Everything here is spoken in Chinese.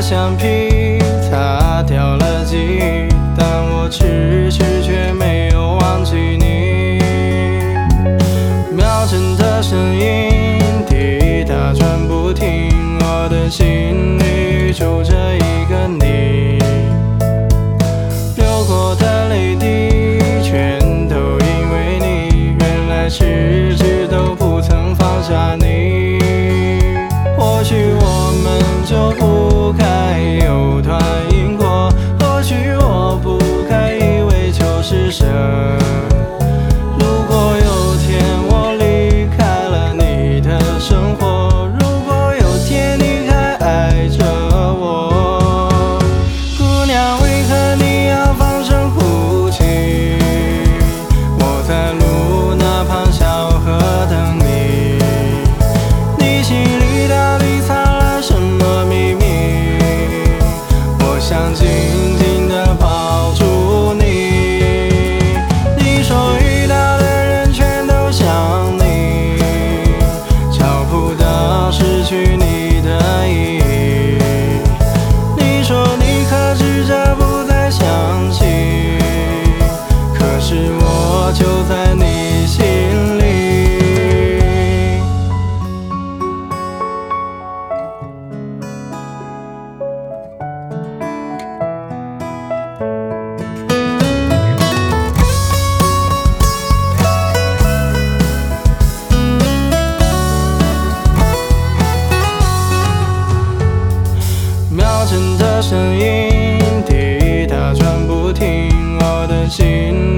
橡皮擦掉了记忆，但我迟迟却没有忘记你。秒针的声音滴答转不停，我的心里住着一个你。流过的泪滴全都因为你，原来迟迟都不曾放下你。或许我们就不该有段因果，或许我不该以为就是神。如果有天我离开了你的生活，如果有天你还爱着我，姑娘，为何你要放声哭泣？我在路那旁小河等你，你心里到底藏了什么秘密？我想紧紧地抱住你。你说遇到的人全都像你，找不到失去你的意义。你说你克制着不再想起，可是我就在你心里。秒针的声音滴答转不停，我的心